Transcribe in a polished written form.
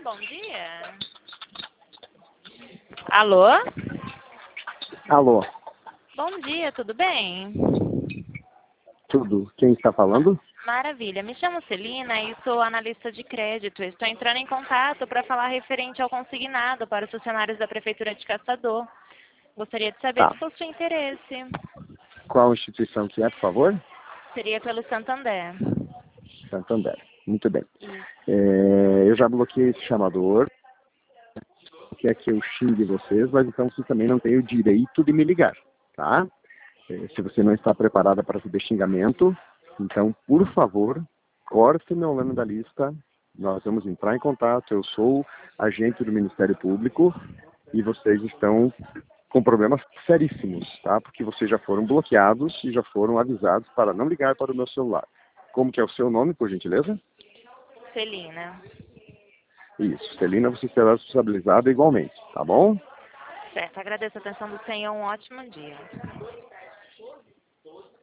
bom dia. Alô? Alô, Bom dia, tudo bem? tudo. Quem está falando? Maravilha, me chamo Celina e sou analista de crédito. Estou entrando em contato para falar referente ao consignado para os funcionários da Prefeitura de Caçador. Gostaria de saber Tá. se possui interesse. Qual instituição que é, por favor? Seria pelo Santander. Santander. Muito bem. Isso. Eu já bloqueei esse chamador. Quer que eu xingue vocês, mas então você também não tem o direito de me ligar, tá? Se você não está preparada para receber xingamento, então, por favor, corte meu nome da lista. Nós vamos entrar em contato. Eu sou agente do Ministério Público e vocês estão com problemas seríssimos, tá? Porque vocês já foram bloqueados e já foram avisados para não ligar para o meu celular. Como que é o seu nome, por gentileza? Celina. Isso, Celina, você será responsabilizada igualmente, tá bom? Certo, agradeço a atenção do senhor. Um ótimo dia.